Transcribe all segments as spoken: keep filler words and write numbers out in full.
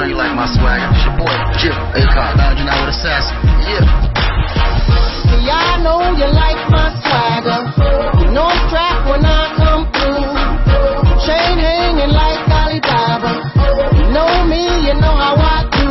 know you like my swagger. It's your boy, Jip, A-Cop, dodging out with Assassin. Yeah. See, I know you like my swagger. You know I'm strapped when I come through. Chain hanging like Alibaba. You know me, you know how I do.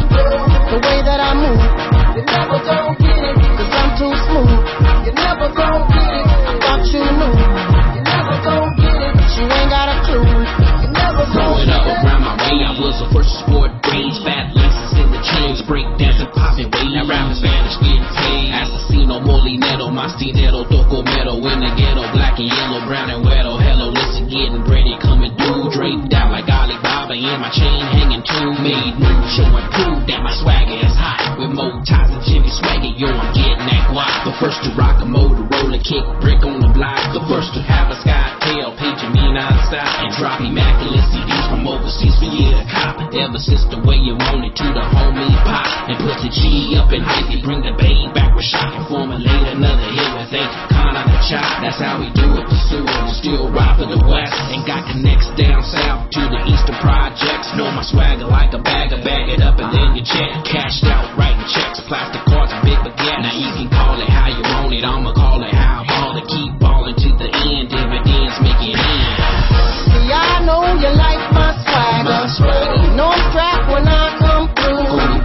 The way that I move, you never gon' get it, cause I'm too smooth. You never gon' get it, I thought you knew. You never gon' get it, but you ain't got a clue. You never gon' get it. Growing up around my way, I was the first sport rage. Fat laces in the chains, break dancing, popping weight. Now rapping Spanish, getting paid. Asesino, molinero, mastinero, toco metal. In the ghetto, black and yellow, brown and wedo. Hello, listen, getting ready, coming through. Draped out like Alibaba, and my chain hanging too. Made moves, showing proof that my swagger is hot. With more ties than Jimmy Swagger, yo, I'm getting that guap. The first to rock a Motorola, kick brick on the block. The first to have a sky tail, paging me non-stop. And drop immaculate C Ds from overseas for you to cop. Ever since the way you want it to the homie pop. And put the G up and hype it, bring the babe back with shock. And formulate another hit with a con on the chop. That's how we do it, pursue it, and still rock for the west. And got connects down south to the eastern projects. Know my swagger like a bagger, bag it up and then you check. Cashed out, writing checks, plastic cards and big baguette. Now you can call it how you want it, I'ma call it how I ball it. Keep balling to the end, dividends make it in. See, I know you like my swagger. My swagger. You know I'm strapped when I come through.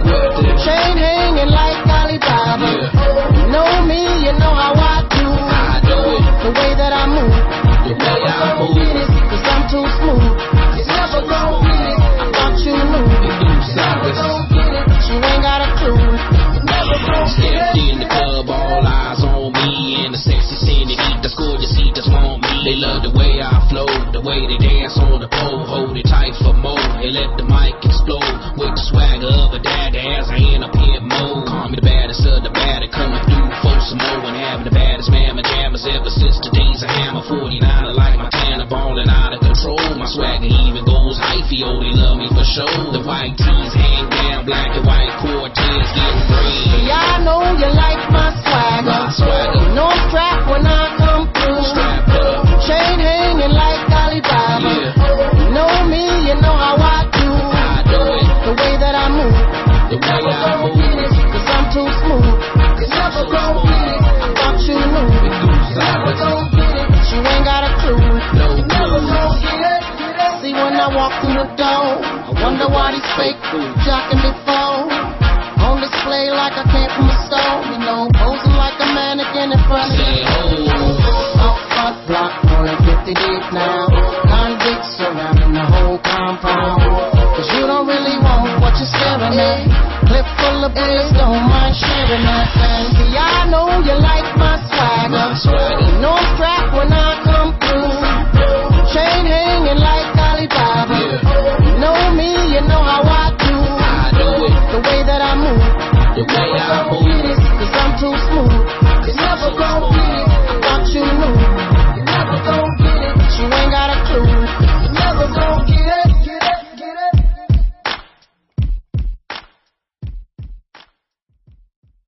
Chain hanging like Alibaba. Yeah. You know me, you know how I do. I do it. The way that I move, The way I gon' move. get it, cause I'm too smooth. You never gon' get it, I thought you knew. You do You never savage. gon' get it, but you ain't got a clue. You never gon' get Stepped it. in the club, all eyes on me. And the sexy syndicate, the gorgeous eaters want me. They love the way I flow, the way they dance on the pole. Hold it tight for more, and let the mic explode. With the swagger of a dad as I in a pimp mode. Call me the baddest of the baddest, coming through for some more. And having the baddest mamma jammers ever since the days of Hammer. forty-nine, I like my tanner, ballin' out of control. My swagger even goes hyphy, oh, they love me for sure. The white tees hang down, black and white Cortez getting green. See, I know you like my swagger. My swagger. You know I'm strapped when I come through. Strapped up. Chain hanging like Alibaba. Yeah. You know me, you know how I do. I do it. The way that I move, The way never I gon' move. get it, cause I'm too smooth. You never gon' get it, I thought you knew. We do You never savage. gon' get it, but you ain't got a clue. No You never clue. gon' get it. See, when I walk through the door, I wonder why these fake jocking me for. On display like I came from a store, you know, posing like a mannequin in front of Say you. ho. Off front block, more than fifty deep now. Convicts surrounding the whole compound. Cause you don't really want what you're staring at. Clip full of bullets, don't mind sharing that. And see, I know you like my swagger. My swagger. You know I'm strapped when I come through. Chain hanging like Alibaba. Yeah. You know me, you know how I do. I do it. The way that I move, The way I never gon' move. get it, cause I'm too smooth. You never gon'